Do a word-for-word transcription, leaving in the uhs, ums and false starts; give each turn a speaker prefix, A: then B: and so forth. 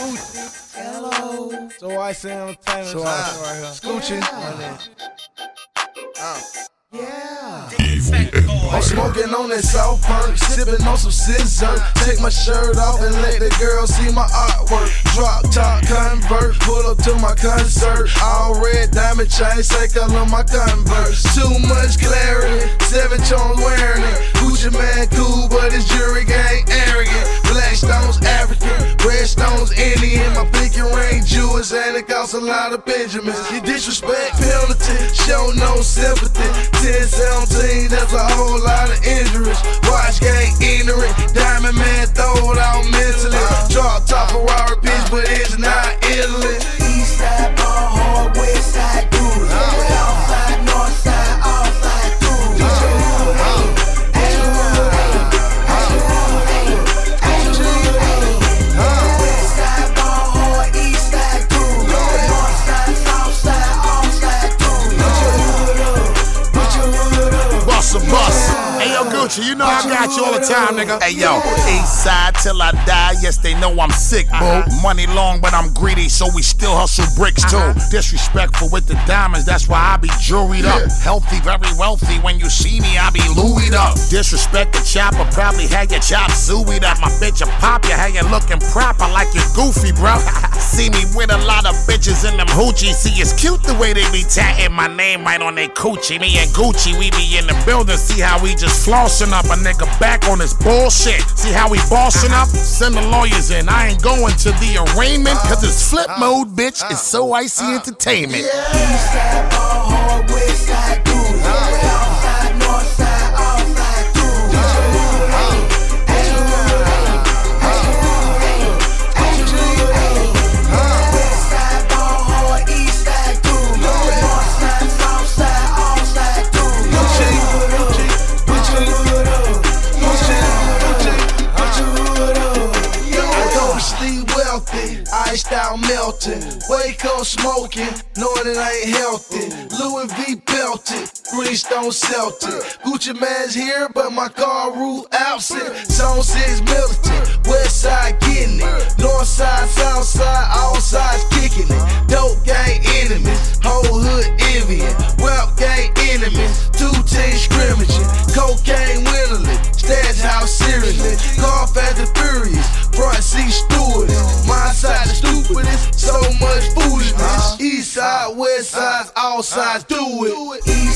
A: Hello. So I say entertainment. So I right here. Scoochie. Uh. Yeah. I'm smoking on that South Park, sipping on some scissor. Take my shirt off and let the girl see my artwork. Drop top convert, pull up to my concert. All red diamond chain, say color my Converse. Too much clarity, seven tones wearing it. Gucci man cool, but his jury gang arrogant. Black stones African, red stones Indian. My pinky ring Jewish and it costs a lot of Benjamins. You disrespect penalty, show no sympathy. ten seventeen, that's a whole lot of injuries. Watch gang ignorant, diamond man throw it out mentally. Drop top Ferrari bitch, but it's not Italy.
B: East side ball hard, west side dude. South side, north side, all side dude. Get your hood on, get your hood on, get your hood on, get your hood on. West side ball hard, east side dude. North side, south side, all side dude. Get your hood up, get your hood up.
C: Bust a bus. Hey yo, Gucci, you know I got you all the time, nigga.
D: Hey yo, east side till I die. Yes, they know I'm sick, boo. Uh-huh. Money long, but I'm greedy, so we still hustle bricks too. Uh-huh. Disrespectful with the diamonds, that's why I be jewelried up. Healthy, very wealthy. When you see me, I be Louis'd up. Disrespect the chopper, probably had your chop sueyed up. My bitch a pop, you had you looking proper like you're goofy, bro. See me with a lot of bitches in them hoochies. See, it's cute the way they be tatting my name right on they coochie. Me and Gucci, we be in the building. See how we just flossing up a nigga back on his bullshit. See how we bossing up? Send the lawyers in. I ain't going to the arraignment, cause it's flip mode, bitch. It's so icy entertainment.
B: East side ball hard, west side dude. South side, north side, all side dude. Get your hood on, get your hood on, get your hood on, get your hood on. West side ball hard, east side dude. North side, south side, all side dude. Get your hood on, get your hood on, get your hood on, get your hood on.
A: I don't sleep wealthy, iced out melting. Wake up smoking, knowing it ain't healthy. Louis V belted, Greenstone Celtic. Gucci man's here, but my car roof absent. Zone six militant, west side getting it. North side, south side, all sides kicking it. Dope gang enemies, whole hood envying. Rap gang enemies, two teams scrimmaging. Cocaine winnowing, stash house seriously. Car fast and furious, front seat stewardess. My side the stupidest, so much foolishness. East side, west side, all sides do it.
B: East